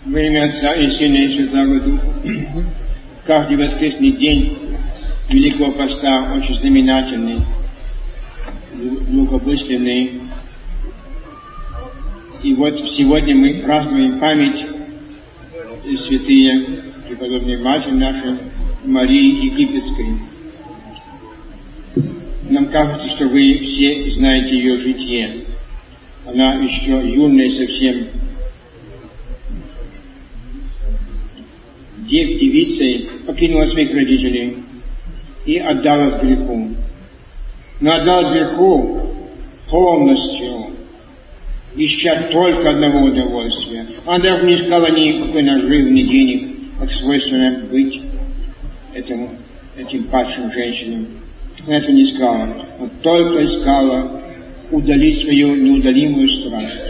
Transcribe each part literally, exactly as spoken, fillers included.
Во имя Отца и Сына и Святаго Духа. Каждый воскресный день Великого Поста очень знаменательный, глубокомысленный. И вот сегодня мы празднуем память святые преподобной Матери нашей Марии Египетской. Нам кажется, что вы все знаете ее житие. Она еще юная совсем. Дев, девицей покинула своих родителей и отдалась греху. Но отдалась греху полностью, ища только одного удовольствия. Она даже не искала никакой наживы, ни денег, как свойственно быть этому, этим падшим женщинам. Она этого не искала. Она только искала удалить свою неудалимую страсть.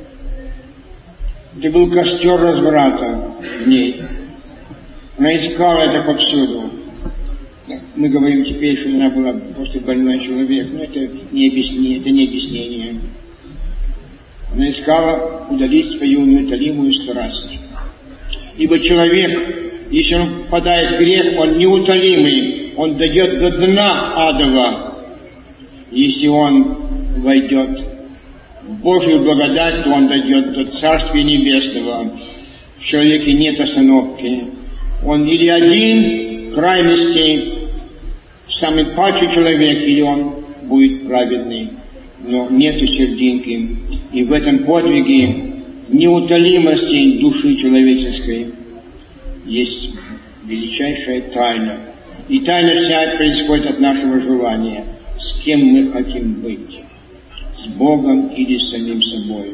Это был костер разврата в ней. Она искала это повсюду. Мы говорим теперь, что она была просто больной человек, но это не объяснение, это не объяснение. Она искала удалить свою неутолимую страсть. Ибо человек, если он впадает в грех, он неутолимый, он дойдет до дна адова. Если он войдет в Божию благодать, то он дойдет до Царствия Небесного. В человеке нет остановки. Он или один крайностей, самый падший человек, или он будет праведный. Но нету сердинки. И в этом подвиге неутолимости души человеческой есть величайшая тайна. И тайна вся происходит от нашего желания. С кем мы хотим быть? С Богом или с самим собой?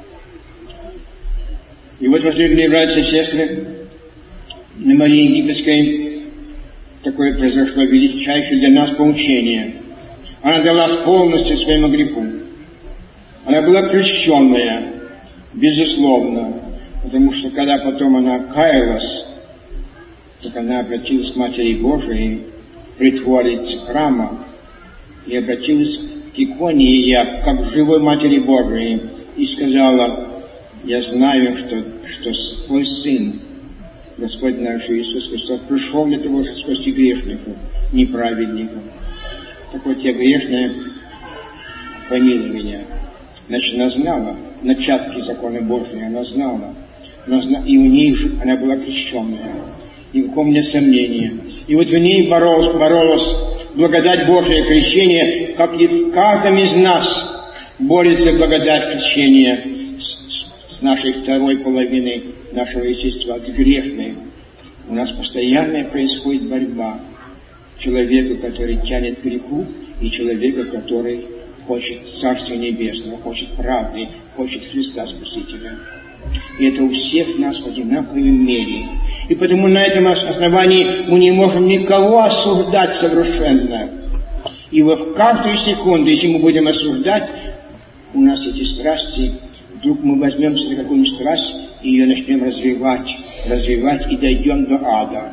И вот, возлюбленные братья и сестры, на Марии Египетской такое произошло величайшее для нас поучение. Она далась полностью своему греху. Она была крещенная, безусловно, потому что когда потом она каялась, так она обратилась к Матери Божией, притворице храма, и обратилась к иконе ее, как к живой Матери Божией, и сказала: я знаю, что, что твой Сын, Господь наш Иисус Христос, пришел для того, чтобы спасти грешников, неправедников. Так вот, я грешная, помилуй меня. Значит, она знала начатки закона Божьего, она знала. Она знала, и у ней она была крещенная. Никакого нет сомнения. И вот в ней боролась, боролась благодать Божия, крещение, как и в каждом из нас борется благодать крещения с, с нашей второй половиной нашего естества, грешной. У нас постоянно происходит борьба человека, который тянет к греху, и человека, который хочет Царствия Небесного, хочет правды, хочет Христа Спасителя. И это у всех нас в одинаковой мере. И потому на этом основании мы не можем никого осуждать совершенно. Ибо в каждую секунду, если мы будем осуждать, у нас эти страсти, вдруг мы возьмемся за какую-нибудь страсть и ее начнем развивать, развивать и дойдем до ада.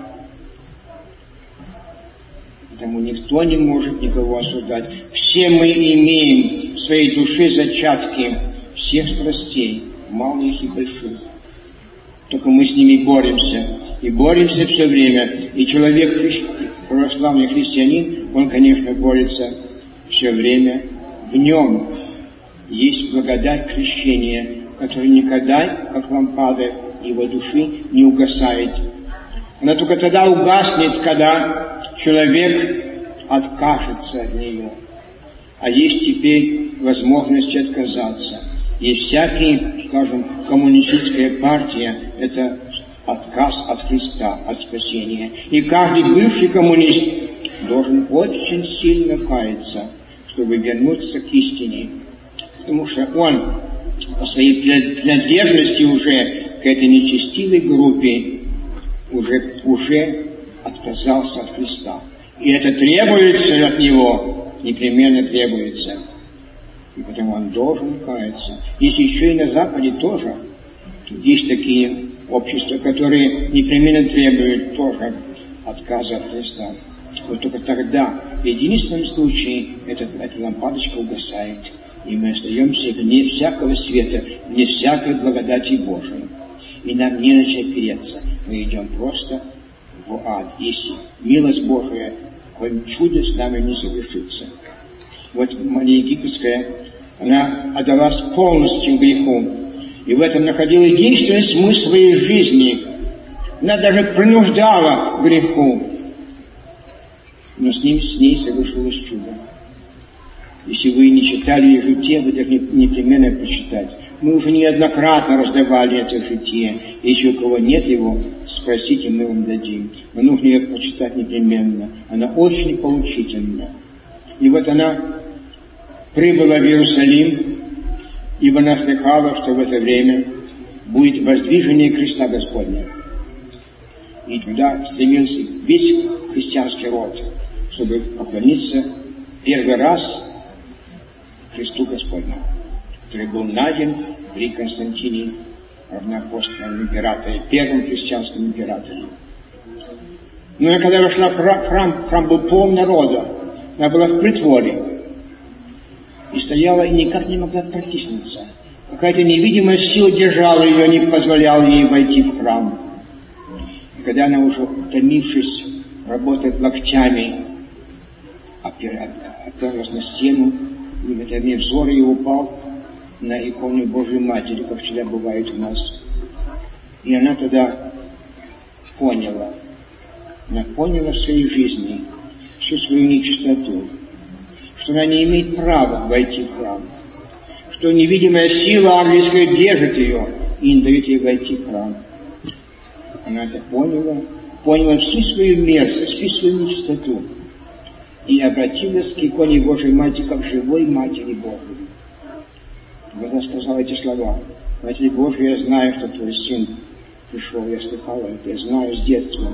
Потому никто не может никого осуждать. Все мы имеем в своей душе зачатки всех страстей, малых и больших. Только мы с ними боремся. И боремся все время. И человек, православный христианин, он, конечно, борется все время. В нем есть благодать крещения, которая никогда, как лампада его души, не угасает. Она только тогда угаснет, когда человек откажется от нее. А есть теперь возможность отказаться. И всякий, скажем, коммунистическая партия – это отказ от Христа, от спасения. И каждый бывший коммунист должен очень сильно каяться, чтобы вернуться к истине. Потому что он по своей принадлежности уже к этой нечестивой группе уже, уже отказался от Христа. И это требуется от него, непременно требуется. И потому он должен каяться. Есть еще и на Западе тоже. Есть такие общества, которые непременно требуют тоже отказа от Христа. Вот только тогда, в единственном случае, эта, эта лампадочка угасает. И мы остаемся вне всякого света, вне всякой благодати Божией. и нам не на чем опереться. Мы идем просто в ад, если милость Божия, какое чудо с нами не совершится. Вот Мария Египетская, она отдалась полностью греху, и в этом находила единственный смысл своей жизни. Она даже принуждала к греху, но с, ним, с ней совершилось чудо. Если вы не читали житие, вы должны непременно прочитать. Мы уже неоднократно раздавали это житие. Если у кого нет его, спросите, мы вам дадим. Но нужно ее прочитать непременно. Она очень поучительна. И вот она прибыла в Иерусалим, ибо она слыхала, что в это время будет воздвижение креста Господня. И туда стремился весь христианский род, чтобы поклониться первый раз Христу Господню, который был найден при Константине, равноапостольном императоре, первом христианском императоре. Но когда вошла в храм, храм был полон народа, она была в притворе, и стояла, и никак не могла протиснуться. Какая-то невидимая сила держала ее, не позволяла ей войти в храм. И когда она уже, утомившись, работает локтями, оперлась на стену, и в это время взор ее упал на икону Божьей Матери, как всегда бывает у нас. И она тогда поняла, она поняла в своей жизни всю свою нечистоту, что она не имеет права войти в храм, что невидимая сила ангельская держит ее и не дает ей войти в храм. Она это поняла, поняла всю свою мерзость, всю свою нечистоту, и обратилась к иконе Божьей Матери, как живой Матери Божией. Она сказала эти слова: Матерь Божия, я знаю, что твой сын пришел, я слыхала это, я знаю с детства.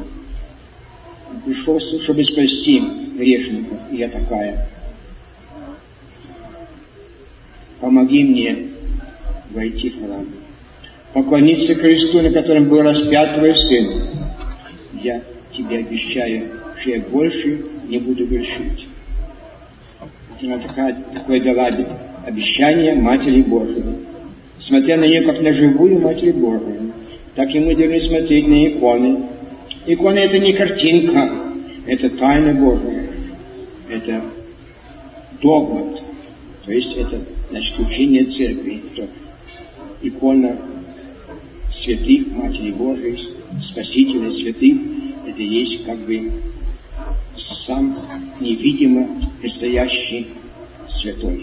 Он пришел, чтобы спасти грешников, и я такая. Помоги мне войти в храм, поклониться кресту, на котором был распят твой сын. Я тебе обещаю, что я больше не буду грешить. Вот она такая, такое дала обещание Матери Божией. Смотря на нее, как на живую Матерь Божию, так и мы должны смотреть на иконы. Икона — это не картинка, это тайна Божия, это догмат, то есть это, значит, учение церкви, что икона святых, Матери Божией, Спасителя святых, это есть как бы сам невидимо предстоящий святой.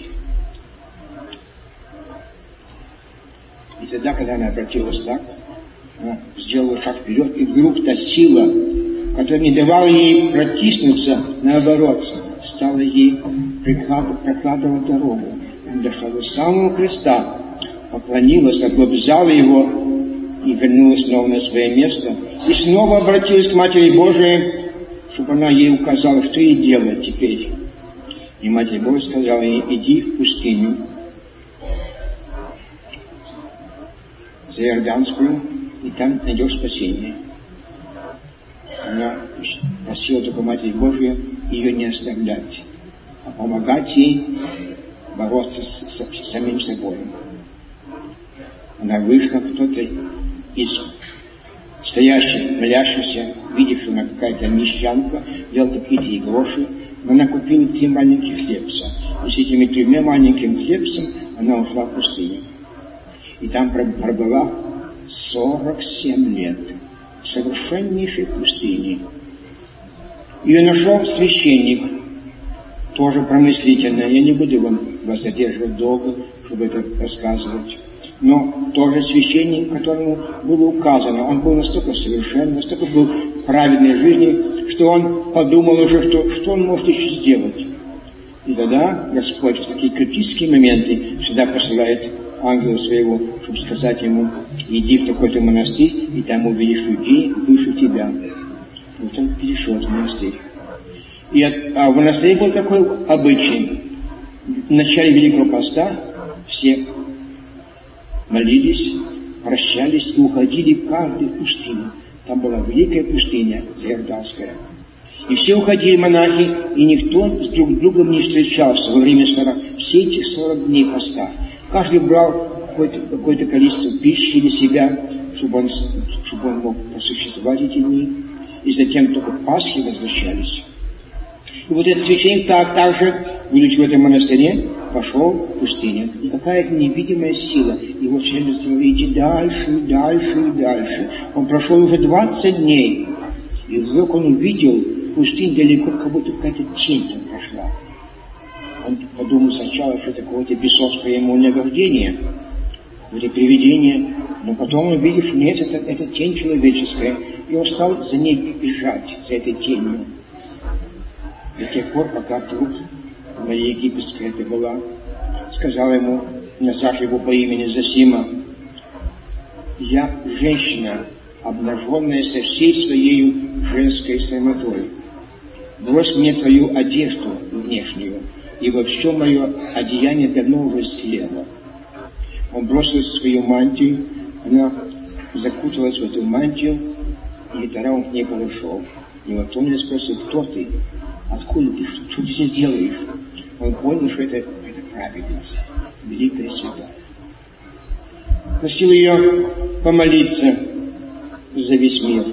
И тогда, когда она обратилась так, она сделала шаг вперед, и вдруг та сила, которая не давала ей протиснуться, наоборот, стала ей прокладывать дорогу. Она дошла до самого креста, поклонилась, облобзала его и вернулась снова на свое место. И снова обратилась к Матери Божией, чтобы она ей указала, что ей делать теперь. И Матерь Божия сказала ей: иди в пустыню, за Иорданскую, и там найдешь спасение. Она просила только Матерь Божию ее не оставлять, а помогать ей бороться с, с, с самим собой. Она вышла, кто-то из стоящих, молящихся, видев, что она какая-то нищанка, делал какие-то ей гроши, но она купила три маленьких хлебца. И с этими тремя маленькими хлебцами она ушла в пустыню. И там пробыла сорок семь лет в совершеннейшей пустыне. Ее нашел священник, тоже промыслительный. Я не буду вам вас задерживать долго, чтобы это рассказывать. Но тоже священник, которому было указано, он был настолько совершенен, настолько был в праведной жизни, что он подумал уже, что, что он может еще сделать. И тогда Господь в такие критические моменты всегда посылает ангела своего, чтобы сказать ему: иди в такой-то монастырь, и там увидишь людей выше тебя. Вот он перешел в монастырь. И от, а в монастыре был такой обычай. В начале Великого Поста все молились, прощались и уходили каждый в пустыню. Там была великая пустыня Иорданская. И все уходили монахи, и никто с друг другом не встречался во время сорок, все эти сорок дней поста. Каждый брал какое-то, какое-то количество пищи для себя, чтобы он, чтобы он мог просуществовать эти дни. И затем только Пасхи возвращались. И вот этот священник так, так же, будучи в этом монастыре, пошел в пустыню. И какая-то невидимая сила его все время заставила идти дальше, и дальше, и дальше. Он прошел уже двадцать дней. И вдруг он увидел в пустыне далеко, как будто какая-то тень там прошла. Он подумал сначала, что это какое-то бесовское ему наваждение, какое-то привидение. Но потом он увидел, что нет, это, это тень человеческая. И он стал за ней бежать, за этой тенью. До тех пор, пока вдруг Мария Египетская это была, сказала ему, назвав его по имени Зосима: «Я женщина, обнаженная со всей своей женской самотой. Брось мне твою одежду внешнюю, ибо все мое одеяние давно уже слело». Он бросил свою мантию, она закуталась в эту мантию, и тогда он к ней подошел. И вот он ее спросил: «Кто ты? Откуда ты? Что, что ты здесь делаешь?» Он понял, что это, это праведница, великая святая. Просил ее помолиться за весь мир.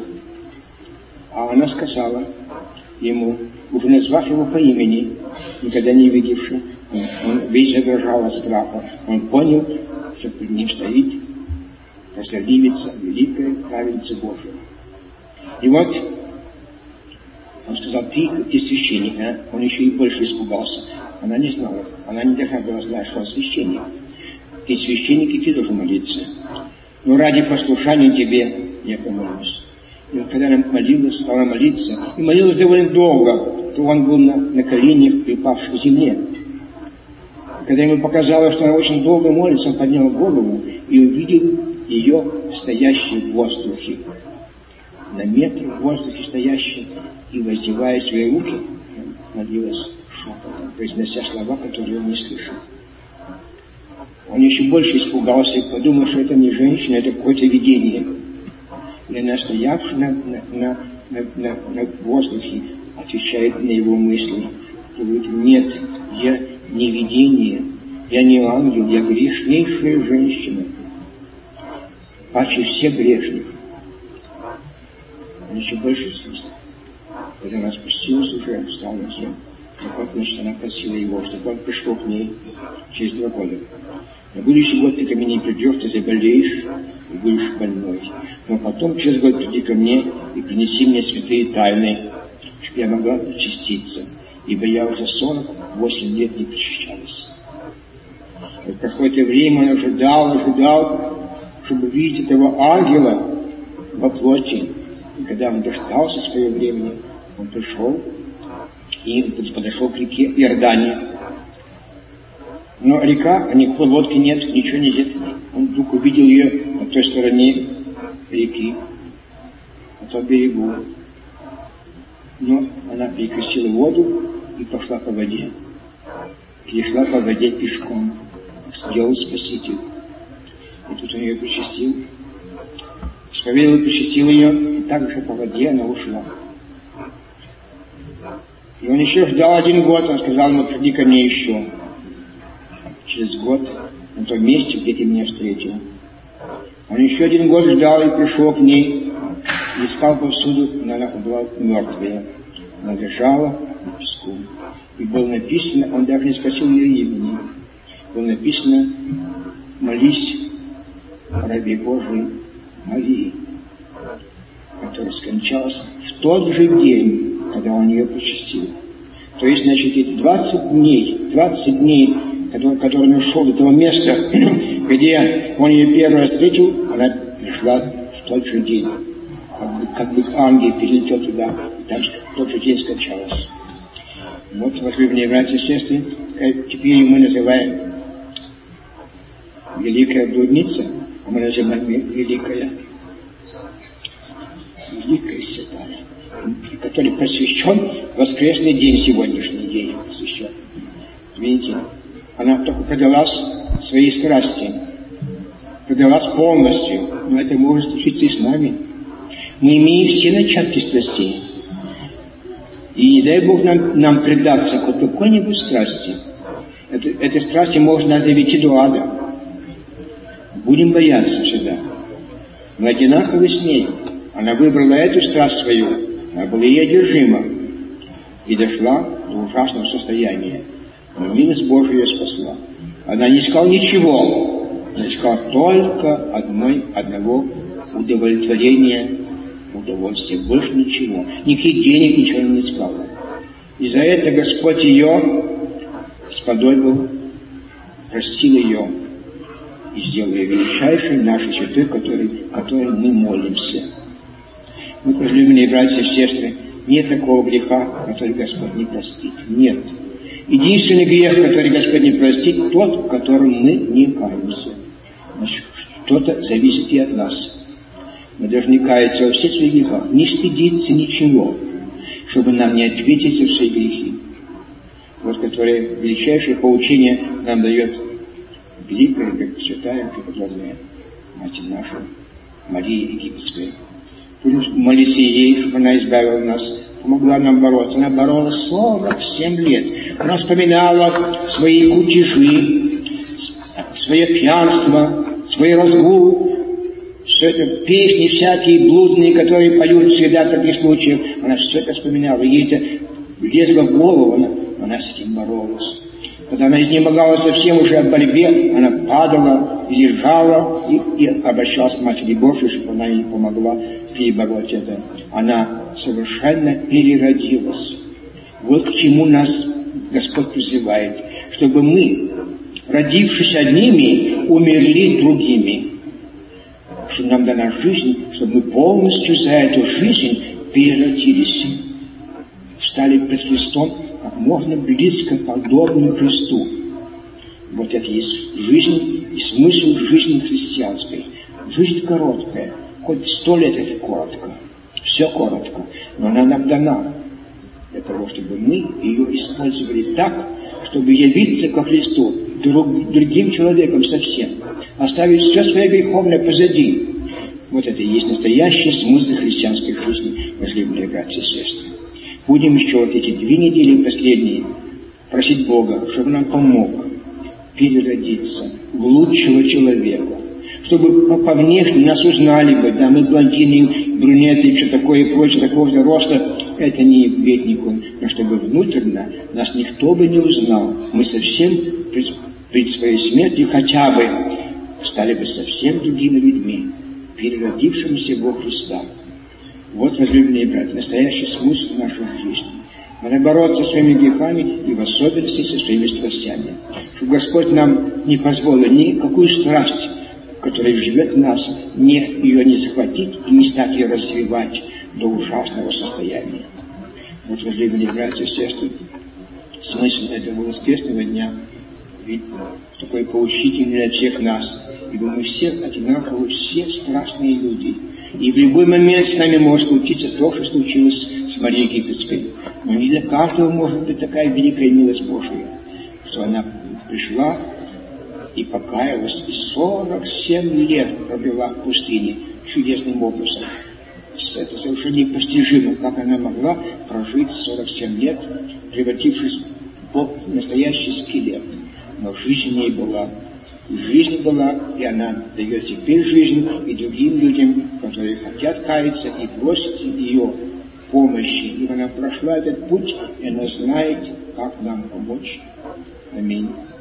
А она сказала ему, уже назвав его по имени, никогда не видевши, он, он весь задрожал от страха. Он понял, что перед ним стоит прозорливица, великая праведница Божия. И вот он сказал: ты, ты священник, а? Он еще и больше испугался. Она не знала, она не должна была знать, что он священник. Ты священник, и ты должен молиться. Но ради послушания тебе я помолюсь. И вот когда она молилась, стала молиться, и молилась довольно долго, то он был на, на коленях, припав к земле. И когда ему показалось, что она очень долго молится, он поднял голову и увидел ее стоящей в воздухе. На метр в воздухе стоящей, и воздевая свои руки, молилась шепотом, произнося слова, которые он не слышал. Он еще больше испугался и подумал, что это не женщина, это какое-то видение. И она, стоявшая на, на, на, на, на воздухе, отвечает на его мысли. Говорит: нет, я не видение, я не ангел, я грешнейшая женщина, паче всех грешных. Он еще больше смысла. Когда она спустилась уже, встала на землю, так вот, значит, она просила его, чтобы он пришел к ней через два года. На будущий год ты ко мне не придешь, ты заболеешь и будешь больной. Но потом через год приди ко мне и принеси мне святые тайны, чтобы я могла причаститься, ибо я уже сорок восемь лет не причащалась. И проходит время, он ожидал, ожидал, чтобы видеть этого ангела во плоти. И когда он дождался своего времени, он пришел и подошел к реке Иордании. Но река, а никакой лодки нет, ничего нет. Он вдруг увидел ее на той стороне реки, на том берегу. Но она перекрестила воду и пошла по воде. Перешла по воде пешком, как сделал Спаситель. И тут он ее причастил. Исповедовал, причастил ее, и так же по воде она ушла. И он еще ждал один год, он сказал ему: приди ко мне еще. Через год на том месте, где ты меня встретил. Он еще один год ждал и пришел к ней, и искал повсюду, но она была мертвая. Она лежала на песку. И было написано, он даже не спросил ее имени, было написано: молись рабе Божией Марии, которая скончалась в тот же день, когда он ее причастил. То есть, значит, эти двадцать дней, двадцать дней, который, который он ушел до того места, где он ее первый раз встретил, она пришла в тот же день. Как бы, как бы ангел перелетел туда, и так же в тот же день скончалась. Вот, возлюбленные братья и сестры, теперь мы называем великая блудница, а мы называем великая, великая святая, который посвящен воскресный день, сегодняшний день посвящен. Видите, она только предалась своей страсти, предалась полностью, но это может случиться и с нами. Мы имеем все начатки страстей. И не дай Бог нам, нам предаться к какой-нибудь страсти. Это, этой страсти может нас довести до ада. Будем бояться всегда. но одинаково с ней. Она выбрала эту страсть свою, она была ей одержима и дошла до ужасного состояния. Но милость Божия ее спасла. Она не искала ничего, она искала только одной, одного удовлетворения, удовольствия, больше ничего. Никаких денег, ничего не искала. И за это Господь ее сподобил, простил ее и сделал ее величайшей нашей святой, которой, которой мы молимся. Мы, возлюбленные братья и сестры, нет такого греха, который Господь не простит. Нет. Единственный грех, который Господь не простит, тот, в котором мы не каемся. Значит, что-то зависит и от нас. Мы должны каяться во всех своих грехах, не стыдиться ничего, чтобы нам не ответить за свои грехи. Вот которое величайшее поучение нам дает великая, святая, преподобная Матерь наша, Мария Египетская. Будем молиться ей, чтобы она избавила нас, помогла нам бороться. Она боролась сорок семь лет. Она вспоминала свои кутежи, свое пьянство, свой разгул, все это песни всякие блудные, которые поют всегда в таких случаях. Она все это вспоминала. Ей это лезло в голову, она, она с этим боролась. Когда она изнемогала совсем уже от борьбы, она падала и лежала и, и обращалась к Матери Божией, чтобы она ей помогла перебороть это. Она совершенно переродилась. Вот к чему нас Господь призывает, чтобы мы, родившись одними, умерли другими. Что нам дана жизнь, чтобы мы полностью за эту жизнь переродились, стали пред Христом как можно близко подобны Христу. Вот это есть жизнь и смысл жизни христианской. Жизнь короткая, хоть сто лет это коротко, все коротко, но она нам дана для того, чтобы мы ее использовали так, чтобы явиться ко Христу друг, другим человеком совсем, оставить все свое греховное позади. Вот это и есть настоящий смысл христианской жизни, возлюбленные братья и сестры. Будем еще вот эти две недели последние просить Бога, чтобы нам помог переродиться в лучшего человека, чтобы по, по внешне нас узнали бы, да, мы блондины, брюнеты, что такое и прочее, такого-то роста, это не ветнику, но чтобы внутренно нас никто бы не узнал, мы совсем пред, пред своей смертью хотя бы стали бы совсем другими людьми, переродившимися во Христа. Вот, возлюбленные братья, настоящий смысл нашей жизни. Надо бороться со своими грехами и в особенности со своими страстями. Чтобы Господь нам не позволил никакую страсть, которая живет в нас, не, ее не захватить и не стать ее развивать до ужасного состояния. Вот, возлюбленные братья и сестры, смысл этого воскресного дня такой поучительный для всех нас, ибо мы все одинаковые, все страшные люди. И в любой момент с нами может случиться то, что случилось с Марией Египетской. Но не для каждого может быть такая великая милость Божия, что она пришла и покаялась, и сорок семь лет провела в пустыне чудесным образом. Это совершенно непостижимо, как она могла прожить сорок семь лет, превратившись в настоящий скелет. Но жизнь в ней была. Жизнь была, и она дает теперь жизнь и другим людям, которые хотят каяться и просят ее помощи. И она прошла этот путь, и она знает, как нам помочь. Аминь.